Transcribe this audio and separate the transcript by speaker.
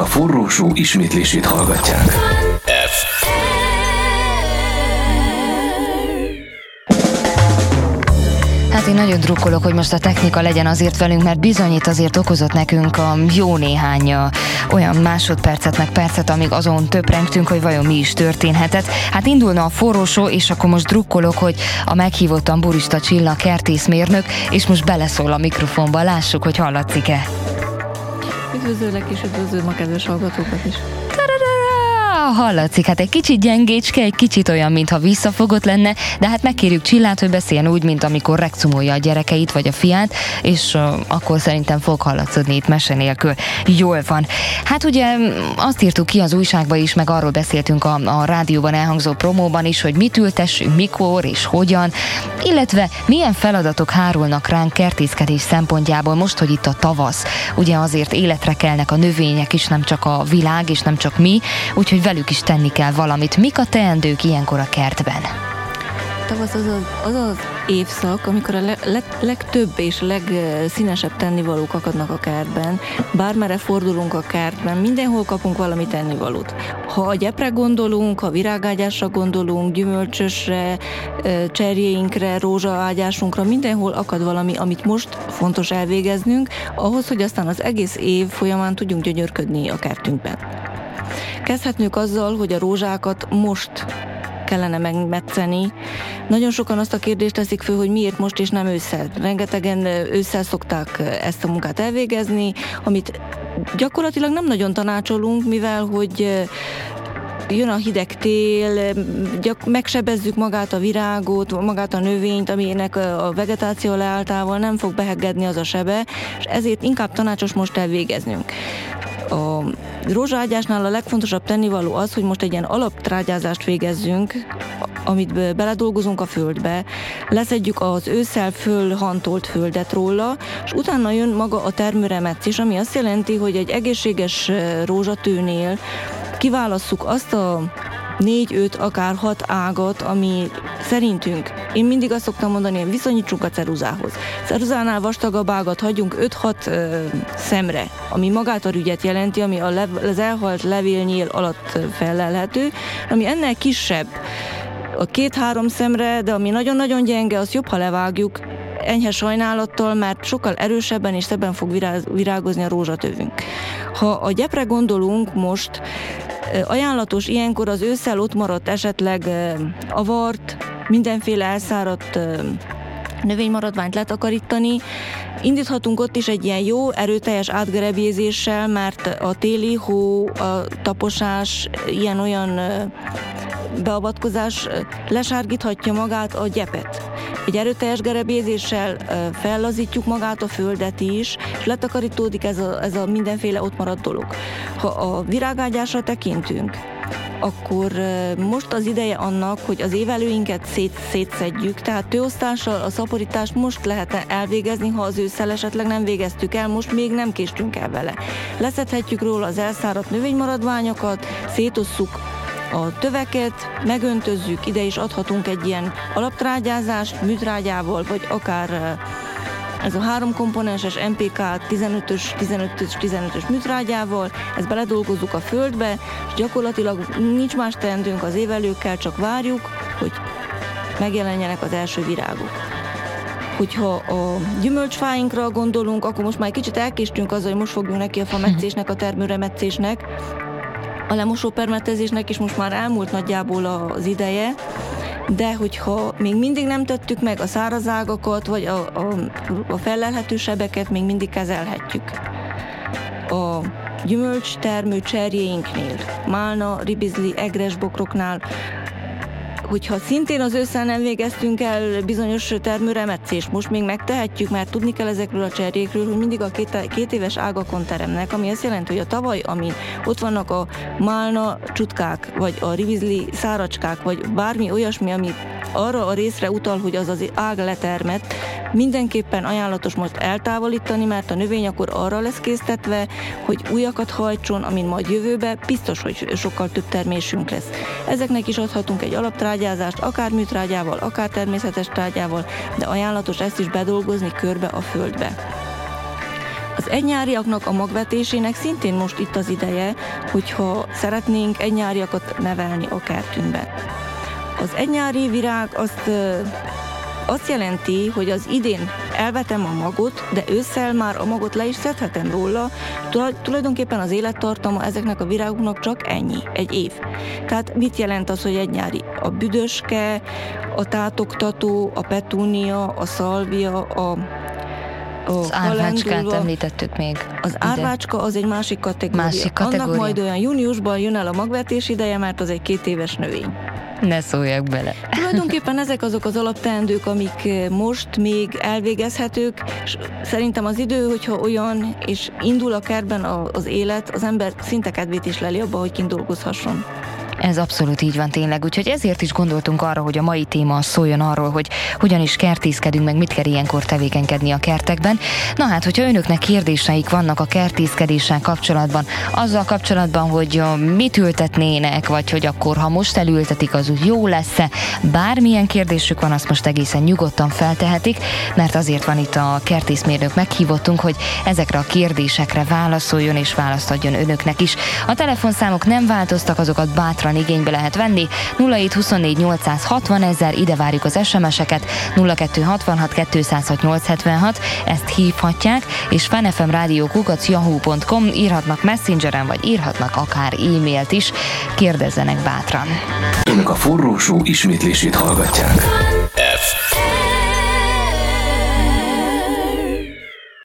Speaker 1: a Forró Show ismétlését hallgatják.
Speaker 2: Hát én nagyon drukkolok, hogy most a technika legyen azért velünk, mert bizonyít azért okozott nekünk a jó néhány olyan másodpercet, meg percet, amíg azon töprengtünk, hogy vajon mi is történhetett. Hát indulna a Forró Show, és akkor most drukkolok, hogy a meghívott tamburista Csilla kertészmérnök, és most beleszól a mikrofonba, lássuk, hogy hallatszik-e.
Speaker 3: Üdvözöllek, és üdvözlöm a kedves hallgatókat is.
Speaker 2: Hallatszik, hát egy kicsit gyengécske, egy kicsit olyan, mintha visszafogott lenne, de hát megkérjük Csillát, hogy beszéljen úgy, mint amikor rekcumolja a gyerekeit vagy a fiát, és akkor szerintem fog hallatszódni itt mese nélkül. Jól van. Hát ugye azt írtuk ki az újságba is, meg arról beszéltünk a rádióban elhangzó promóban is, hogy mit ültessünk, mikor és hogyan, illetve milyen feladatok hárulnak ránk kertészkedés szempontjából most, hogy itt a tavasz. Ugye azért életre kelnek a növények is, nem csak a világ, és nem csak mi, úgyhogy velük is tenni kell valamit. Mik a teendők ilyenkor a kertben?
Speaker 3: Tavasz az évszak, amikor a legtöbb és legszínesebb tennivalók akadnak a kertben. Bármerre fordulunk a kertben, mindenhol kapunk valami tennivalót. Ha a gyepre gondolunk, ha virágágyásra gondolunk, gyümölcsösre, cserjéinkre, rózsaágyásunkra, mindenhol akad valami, amit most fontos elvégeznünk, ahhoz, hogy aztán az egész év folyamán tudjunk gyönyörködni a kertünkben. Kezdhetnünk azzal, hogy a rózsákat most kellene megmetszeni. Nagyon sokan azt a kérdést teszik föl, hogy miért most és nem ősszel. Rengetegen ősszel szokták ezt a munkát elvégezni, amit gyakorlatilag nem nagyon tanácsolunk, mivel hogy jön a hideg tél, megsebezzük magát a virágot, magát a növényt, aminek a vegetáció leálltával nem fog beheggedni az a sebe, és ezért inkább tanácsos most elvégeznünk. A rózsaágyásnál a legfontosabb tennivaló az, hogy most egy ilyen alaptrágyázást végezzünk, amit beledolgozunk a földbe, leszedjük az ősszel fölhantolt földet róla, és utána jön maga a termőremetszés, ami azt jelenti, hogy egy egészséges rózsatőnél kiválasszuk azt a 4-5, akár 6 ágat, ami szerintünk, én mindig azt szoktam mondani, hogy viszonyítsunk a ceruzához. Ceruzánál vastagabb ágat hagyjunk 5-6 szemre, ami magát a rügyet jelenti, ami az elhalt levélnyél alatt fellelhető, ami ennél kisebb, a 2-3 szemre, de ami nagyon-nagyon gyenge, az jobb, ha levágjuk, enyhe sajnálattal, mert sokkal erősebben és szebben fog virágozni a rózsatövünk. Ha a gyepre gondolunk most, ajánlatos ilyenkor az ősszel ott maradt esetleg avart, mindenféle elszáradt növénymaradványt letakarítani. Indíthatunk ott is egy ilyen jó, erőteljes átgerebjézéssel, mert a téli hó, a taposás, ilyen-olyan beavatkozás lesárgíthatja magát a gyepet. Egy erőteljes gerebjézéssel fellazítjuk magát a földet is, és letakarítódik ez a mindenféle ott maradt dolog. Ha a virágágyásra tekintünk, akkor most az ideje annak, hogy az évelőinket szétszedjük, tehát tőosztással a szaporítást most lehet elvégezni, ha az ősszel esetleg nem végeztük el, most még nem késtünk el vele. Leszedhetjük róla az elszáradt növénymaradványokat, szétosszuk a töveket, megöntözzük, ide is adhatunk egy ilyen alaptrágyázást műtrágyával, vagy akár ez a 3 komponenses MPK 15-ös műtrágyával, ezt beledolgozzuk a földbe, és gyakorlatilag nincs más teendőnk az évelőkkel, csak várjuk, hogy megjelenjenek az első virágok. Hogyha a gyümölcsfáinkra gondolunk, akkor most már egy kicsit elkéstünk azzal, hogy most fogjunk neki a fametszésnek, a termőremetszésnek. A lemosópermetezésnek is most már elmúlt nagyjából az ideje, de hogyha még mindig nem tettük meg a száraz ágakat, vagy a fellelhető sebeket, még mindig kezelhetjük. A gyümölcstermő cserjéinknél, málna, ribizli, egresbokroknál, hogyha szintén az ősszel nem végeztünk el bizonyos termőremetszést, most még megtehetjük, mert tudni kell ezekről a cserjékről, hogy mindig a 2 éves ágakon teremnek, ami azt jelenti, hogy a tavaly, amin ott vannak a málna csutkák, vagy a ribizli száracskák, vagy bármi olyasmi, ami arra a részre utal, hogy az ág letermett, mindenképpen ajánlatos most eltávolítani, mert a növény akkor arra lesz késztetve, hogy újakat hajtson, amin majd jövőben biztos, hogy sokkal több termésünk lesz. Ezeknek is adhatunk egy alaptrágyázást, akár műtrágyával, akár természetes trágyával, de ajánlatos ezt is bedolgozni körbe a földbe. Az egynyáriaknak a magvetésének szintén most itt az ideje, hogyha szeretnénk egynyáriakat nevelni a kertünkben. Az egynyári virág azt jelenti, hogy az idén elvetem a magot, de ősszel már a magot le is szedhetem róla. Tulajdonképpen az élettartama ezeknek a virágoknak csak ennyi, egy év. Tehát mit jelent az, hogy egynyári? A büdöske, a tátoktató, a petúnia, a szalvia,
Speaker 2: az árvácskát említettük még.
Speaker 3: Az árvácska az egy másik kategória. Annak majd olyan júniusban jön el a magvetés ideje, mert az egy 2 éves növény.
Speaker 2: Ne szóljak bele.
Speaker 3: Tulajdonképpen ezek azok az alapteendők, amik most még elvégezhetők, és szerintem az idő, hogyha olyan, és indul a kertben az élet, az ember szinte kedvét is leli abba, hogy kint dolgozhasson.
Speaker 2: Ez abszolút így van tényleg, úgyhogy ezért is gondoltunk arra, hogy a mai téma szóljon arról, hogy hogyan is kertészkedünk, meg mit kell ilyenkor tevékenykedni a kertekben. Na hát, hogyha önöknek kérdéseik vannak a kertészkedéssel kapcsolatban, azzal kapcsolatban, hogy mit ültetnének, vagy hogy akkor, ha most elültetik, az úgy jó lesz-e, bármilyen kérdésük van, azt most egészen nyugodtan feltehetik, mert azért van itt a kertészmérnök meghívottunk, hogy ezekre a kérdésekre válaszoljon és választ adjon önöknek is. A telefonszámok nem változtak, azokat bátran igénybe lehet venni. 0724 860 000, ide várjuk az SMS-eket, 0266 206 876, ezt hívhatják, és fanfmradio@yahoo.com, írhatnak Messengeren, vagy írhatnak akár e-mailt is, kérdezzenek bátran.
Speaker 1: Önök a forrósó ismétlését hallgatják.